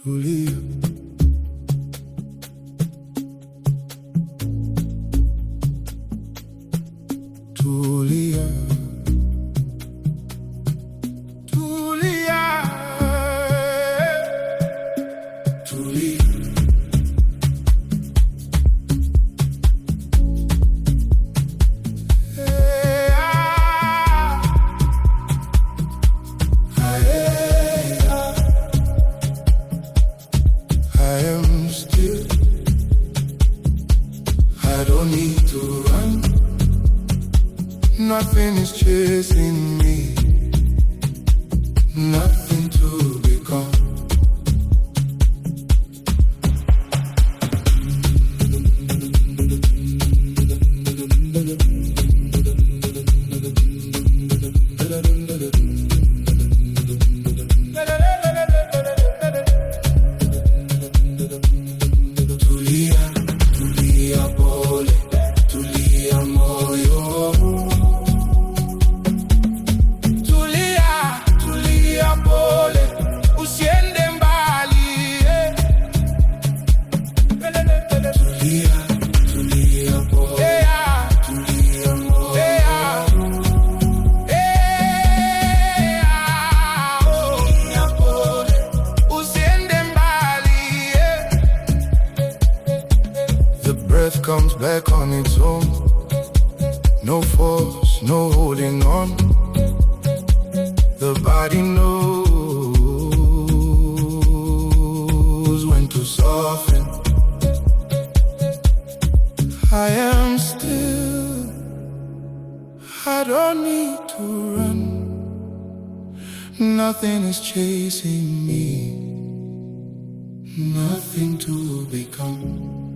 tulia. Tulia. Tulia. Tulia. I am still. I don't need to run. Nothing is chasing me. Nothing to become. Tulia, tulia pole, tulia moyo. Tulia, tulia pole, usiende mbali. Tulia, tulia pole, tulia moyo. Tulia pole, usiende mbali. The breath comes back on its own. No force, no holding on. The body knows when to soften. I am still. I don't need to run. Nothing is chasing me. Nothing to become.